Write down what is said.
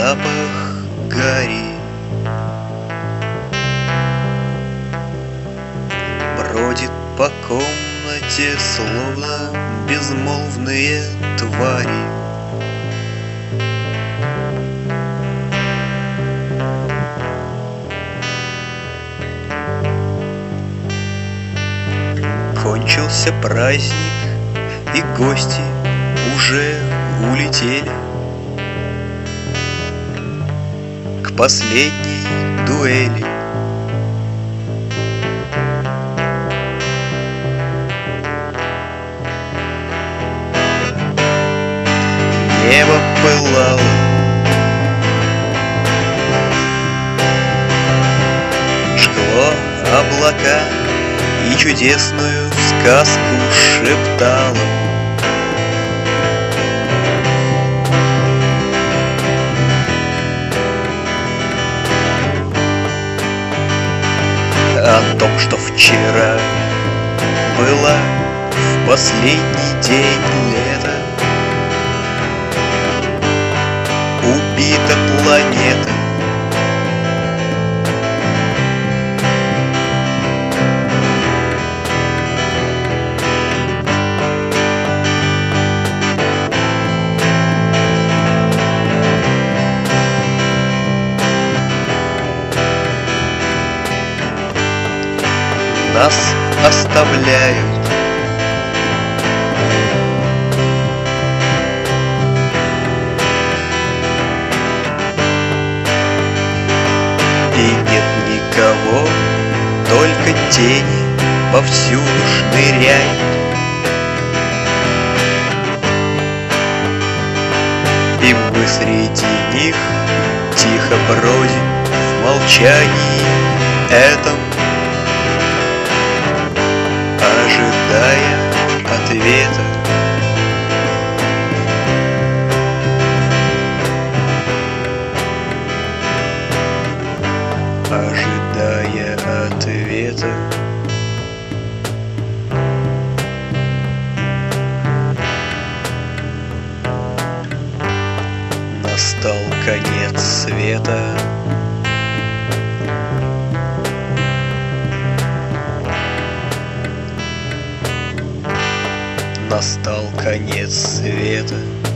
запах гари бродит по комнате, словно безмолвные твари. Кончился праздник, и гости уже улетели к последней дуэли. Небо пылало, жгло облака и чудесную сказку шептало. О том, что вчера была в последний день лета убита планета. Нас оставляют и нет никого, только тени повсюду шныряют. И мы среди них тихо бродим в молчании этом, ожидая ответа. Ожидая ответа. Настал конец света. Настал конец света.